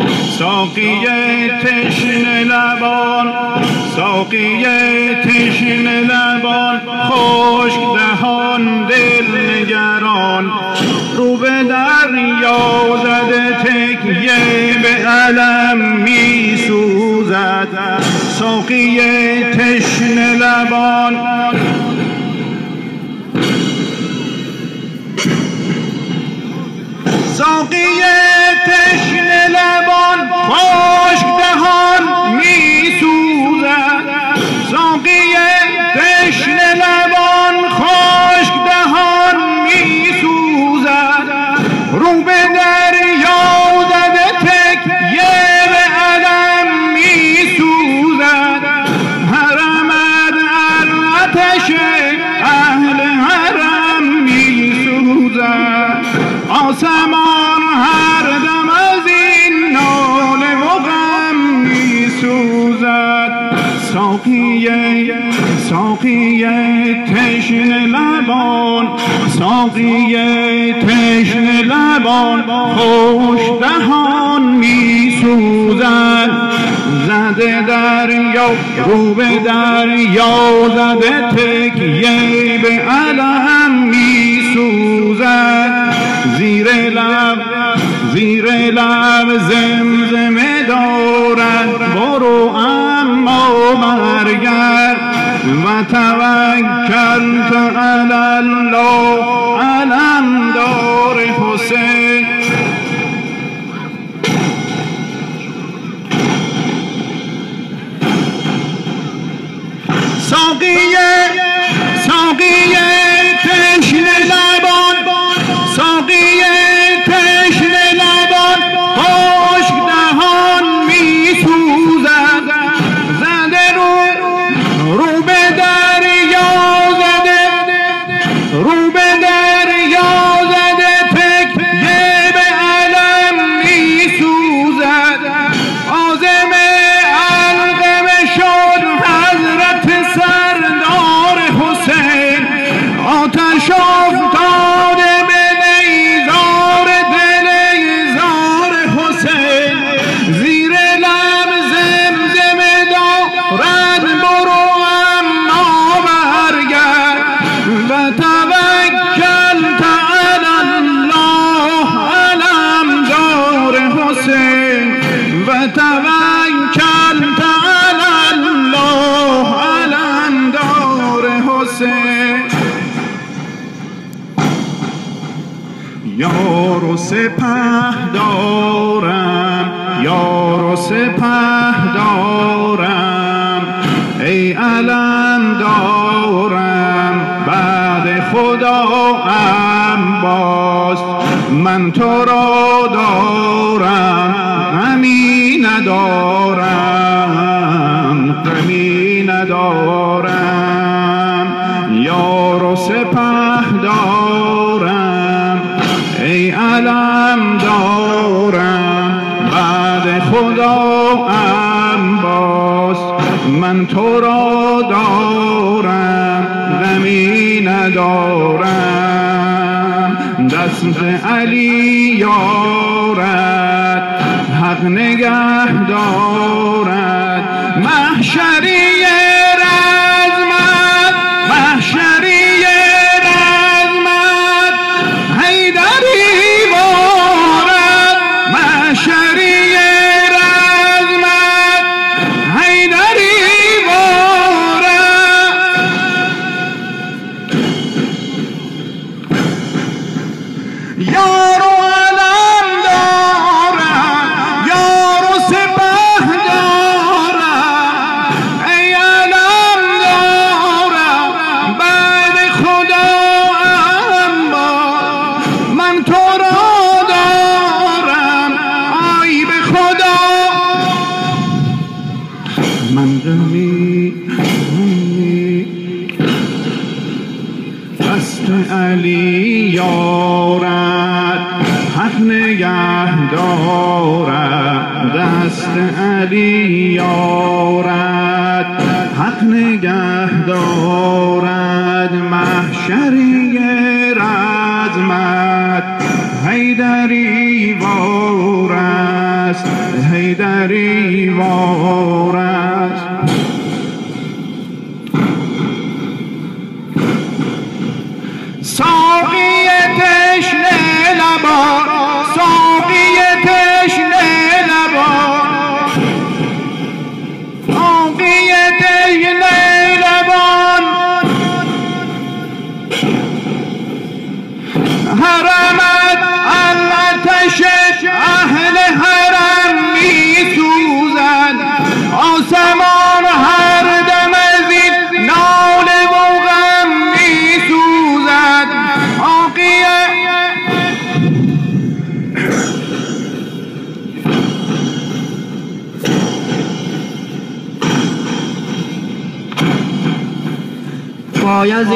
ساقی تشنه لبان، ساقی تشنه لبان، خشک دهان دل نگران، رو به دریا زده تکیه به علم می سوزد. ساقی تشنه لبان، ساقی تشنه لبان، خشک دهان می سوزد. ساقی تشنه لبان، خشک دهان می سوزد. رو به دریا زده تکیه به علم می سوزد. حرمت آتش اهل حرم می سوزد. آسمان هر دم از این ناله و غم می سوزد. ساقی تشنه لبان، ساقی تشنه لبان، خشک دهان می سوزد. زده دریا، رو به دریا زده تکیه به علم می سوزد. زیر لب زمزمه دارد برو اما برگرد. و توکلت علی الله، علم دار حسین. ساقی تشنه لبان، ساقی تشنه لبان، خشک دهان می سوزد. زده رو به دریا زده، رو به دریا زده تکیه به علم می سوزد. عازم علقمه شد حضرت سردار حسین. آتش افتاده به نیزار دل ایزار حسین. زیر لب زمزمه دارد برو اما برگرد. و توکلت علی الله، علم دار حسین. و توکلت علی الله، علم دار حسین. یار و سپه دارم، یار و سپه دارم، ای علم دارم بعد خدا باز. من تو را دارم غمی ندارم، غمی ندارم. یار و سپه دارم، ای علم دارم بعد خدا باز. من تو را دارم غمی ندارم. دست علی یارد حق نگه دارد. محشری رزمت، محشری رزمت، حیدری وارد. محشری رزمت، حیدری وارد. یار و علم دارد، یار و سپه دارد، ای علم دارد بعد خدا باز. من تو را دارم ای به خدا. من غمی دست علی یارد حق نگه دارد. دست علی یارد حق نگه دارد. محشری رزمت حیدری وار است. حیدری وار است. ساقی تشنه لبان، ساقی تشنه لبان، ساقی تشنه لبان، حرمت الاتش اهل حرم می سوزد، آسمان هر دم از این ناله و غم می سوزد. آقیه بایزید